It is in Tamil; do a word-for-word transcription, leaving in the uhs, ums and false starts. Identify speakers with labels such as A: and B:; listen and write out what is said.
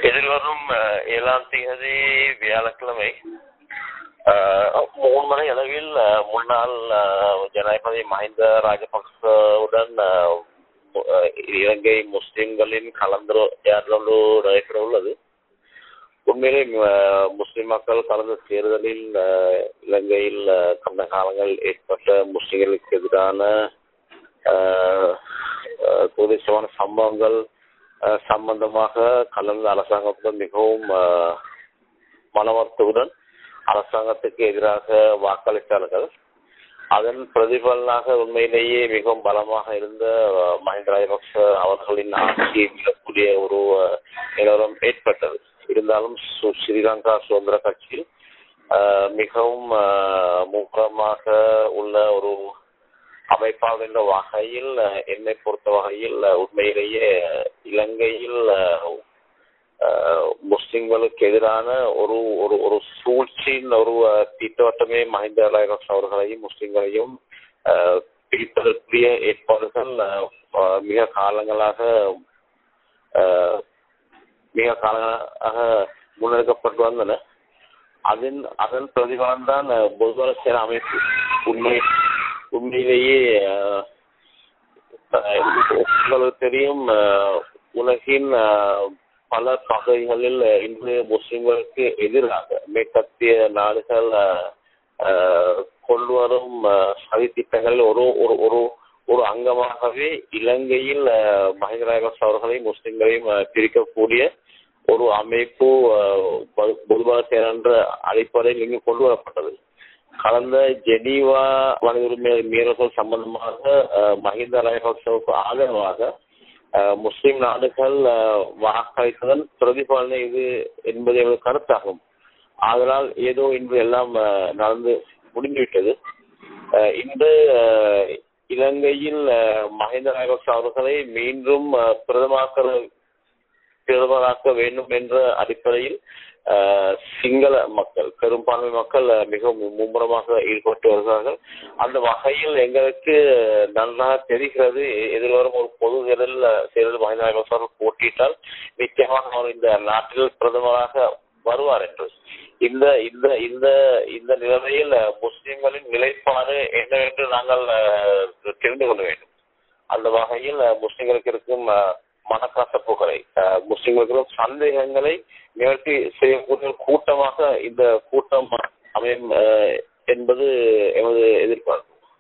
A: எதிர்வரும் ஏழாம் தேதி வியாழக்கிழமை மூணு மணி அளவில் முன்னாள் ஜனாதிபதி மஹிந்த ராஜபக்சவுடன் இலங்கை முஸ்லிம்களின் கலந்துரையாடலு நடைபெற உள்ளது. உண்மையிலே முஸ்லிம் மக்கள் கலந்து தேர்தலில் இலங்கையில் கடந்த காலங்கள் ஏற்பட்ட முஸ்லிம்களுக்கு எதிரான துரதிர்ஷ்டமான சம்பவங்கள் சம்பந்தமாக கலந்த அரசாங்கத்துடன் மிகவும் மனவர்த்தவுடன் அரசாங்கத்துக்கு எதிராக வாக்களித்தார்கள். அதன் பிரதிபலனாக உண்மையிலேயே மிகவும் பலமாக இருந்த மஹிந்த ராஜபக்ச அவர்களின் ஆட்சியை விடக்கூடிய ஒரு நிலவரம் ஏற்பட்டது. இருந்தாலும் ஸ்ரீலங்கா சுதந்திர கட்சியில் மிகவும் முக்கியமாக உள்ள ஒரு அமைப்பாக என்ற வகையில் என்னை பொறுத்த வகையில் உண்மையிலேயே இலங்கையில் முஸ்லிம்களுக்கு எதிரான ஒரு ஒரு ஒரு சூழ்ச்சியின் ஒரு திட்டவட்டமே மஹிந்த ராஜபக்ச அவர்களையும் முஸ்லிம்களையும் பிரிப்பதற்குரிய ஏற்பாடுகள் மிக காலங்களாக மிக காலங்களாக முன்னெடுக்கப்பட்டு வந்தன. அதன் அதன் பிரதிபலன் தான் பொதுவான சேன அமைப்பு உண்மை உண்மையிலேயே உங்களுக்கு தெரியும், உலகின் பல பகுதிகளில் இன்று முஸ்லிம்களுக்கு எதிராக மேற்கத்திய நாடுகள் கொண்டு வரும் சதி திட்டங்களில் ஒரு ஒரு ஒரு ஒரு அங்கமாகவே இலங்கையில் மஹிந்த ராஜபக்ச அவர்களையும் முஸ்லிம்களையும் பிரிக்கக்கூடிய ஒரு அமைப்பு பொதுவாக என்ற அடிப்படையில் இங்கு கொண்டு வரப்பட்டது. கடந்த ஜெனீவா மனித உரிமை மீறல்கள் சம்பந்தமாக மஹிந்த ராஜபக்சவுக்கு ஆதரவாக முஸ்லிம் நாடுகள் வாக்களித்ததன் பிரதிபலனை இது என்பது எங்களுக்கு கருத்தாகும். அதனால் ஏதோ இன்று எல்லாம் நடந்து முடிந்துவிட்டது. இன்று இலங்கையில் மஹிந்த ராஜபக்ச அவர்களை மீண்டும் பிரதமராக்க பிரதமராக்க வேண்டும் என்ற அடிப்படையில் சிங்கள மக்கள் பெரும்பான்மை மக்கள் மிகவும் மும்முரமாக ஈடுபட்டு வருகிறார்கள். அந்த வகையில் எங்களுக்கு நன்றாக தெரிகிறது, எதிர்வரும் ஒரு பொது தேர்தலில் தேர்தல் மஹிந்த ராஜபக்ச அவர்கள் போட்டியிட்டால் நிச்சயமாக அவர் இந்த நாட்டில் பிரதமராக வருவார் என்று. இந்த இந்த இந்த இந்த நிலைமையில் முஸ்லிம்களின் நிலைப்பாடு என்னவென்று நாங்கள் தெரிந்து கொள்ள வேண்டும். அந்த வகையில் முஸ்லிம்களுக்கு இருக்கும் மனக்கசப்புகளை, முஸ்லிம்களுக்கு சந்தேகங்களை நிவர்த்தி செய்யக்கூடிய கூட்டமாக இந்த கூட்டம் அமையும் என்பது எமது எதிர்பார்ப்பு.